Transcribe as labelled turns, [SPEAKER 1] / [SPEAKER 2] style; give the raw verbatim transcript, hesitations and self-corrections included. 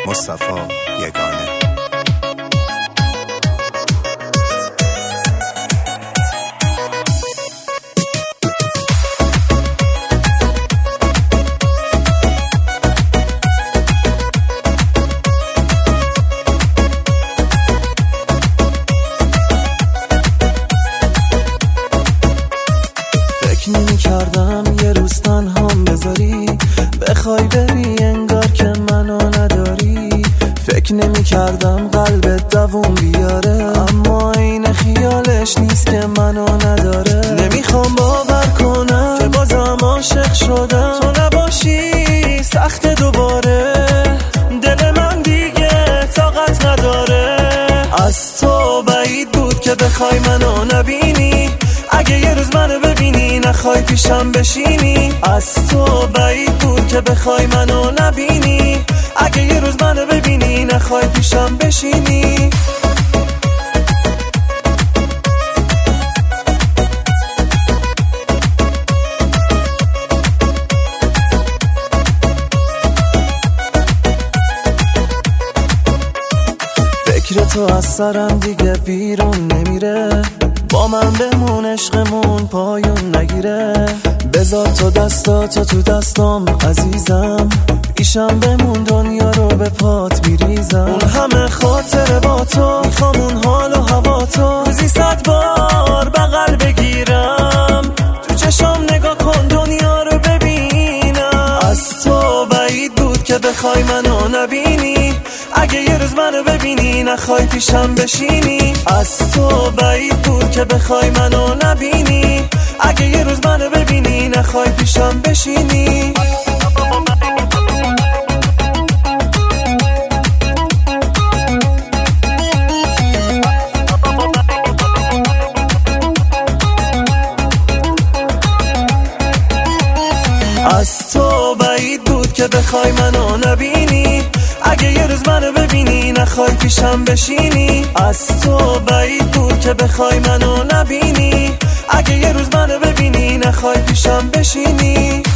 [SPEAKER 1] مصطفی یگانه.
[SPEAKER 2] فکر نمی کردم یه روز تنهام بذاری، بخوای بری انگار که منو نداری. فکر نمی کردم قلبت دووم بیاره، اما این خیالش نیست که منو نداره. نمیخوام باور کنم که بازم عاشق شدم، تو نباشی سخت دوباره. دل من دیگه طاقت نداره، از تو بعید بود که بخوای منو نبینی. اگه یه روز منو ببینی نخوای پیشم بشینی، از تو بعید بود که بخوای منو نبینی. اگه یه روز منو ببینی نخوای پیشم بشینی. فکر تو از سرم دیگه بیرون نمیره، با من بمون عشقمون پایون نگیره. بذار تو دستاتو تو دستام عزیزم، پیشم بمون دنیا رو به پات میریزم. اون همه خاطره با تو، میخوام اون حال و هوا تو روزی صد بار بغل بگیرم. تو چشم نگاه کن دنیا رو ببینم، از تو بعید بود که بخوای منو نبینی. اگه یه روز منو ببینی نخوای پیشم بشینی، از تو بعید بود که بخوای منو نبینی. اگه یه روز منو ببینی نخوای پیشم بشینی. از تو بعید بود که بخوای منو نبینی. اگه یه روز منو ببینی نخوای پیشم بشینی، از تو بعید بود که بخوای منو نبینی. اگه یه روز منو ببینی نخوای پیشم بشینی.